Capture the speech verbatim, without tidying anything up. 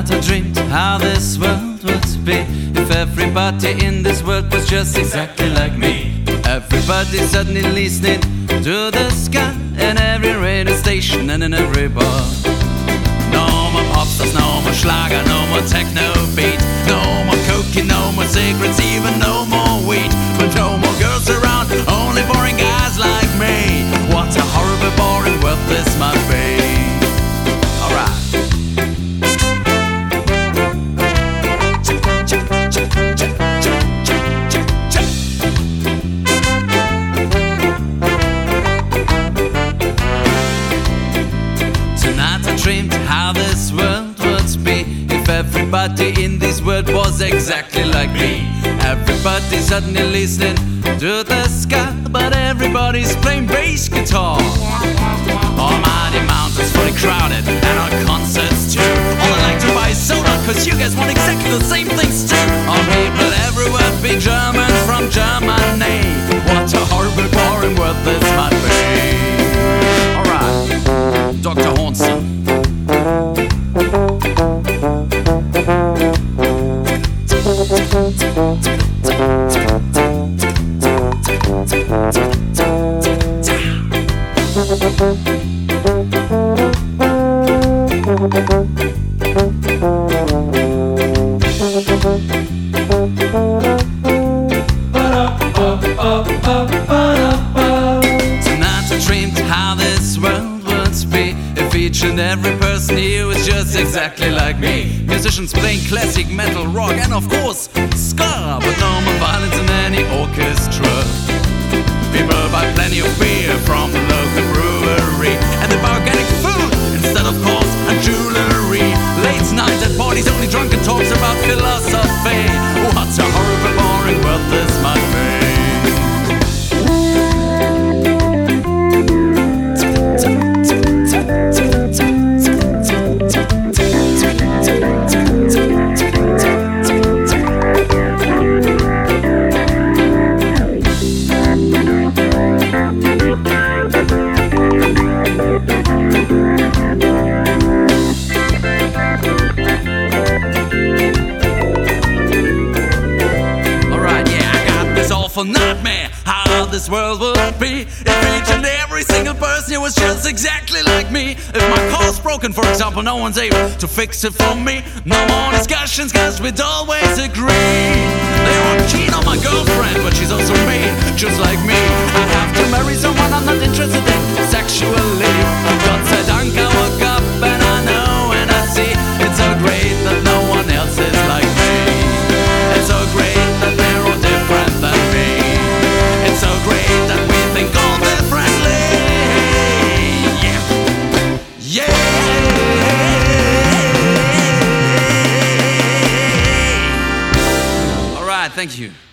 Tonight I dreamed how this world would be if everybody in this world was just exactly like me. Everybody suddenly listening to the sky in every radio station and in every bar. No more pop stars, no more Schlager, no more techno beat, no more cocaine, no more cigarettes, even no more weed. But no more girls around, only boring guys like me. What a horrible, boring world this might be. Alright. Tonight I dreamed how this world would be if everybody in this world was exactly like me. Everybody suddenly listening to the sky, but everybody's playing bass guitar. Almighty mountains fully crowded, and our concerts too. All I like to buy is soda, cause you guys want exactly the same things too. All people everywhere be Germans from Germany. What a horrible, boring world this might be. Alright, Doctor Hornson. Tonight I dreamed how this world would be if each and every person here was just exactly like me. Musicians playing classic metal, rock, and of course ska, but no more violence in any orchestra. People buy plenty of beer from the local brewery, and they buy organic food instead of clothes and jewelry. Late nights at parties, only drunken talks about philosophy. What a horrible, boring world this might be. Nightmare how this world would be if each and every single person here was just exactly like me. If my car's broken, for example, no one's able to fix it for me. No more discussions, cause we'd always agree. They were keen on my girlfriend, but she's also mean, just like me. I have to marry someone I'm not interested in sexually. God said, I woke up and I know and I see it's so great that no one else is like me. It's so great that we're all different than me. It's so great that we think all differently. Yeah, yeah. All right, thank you.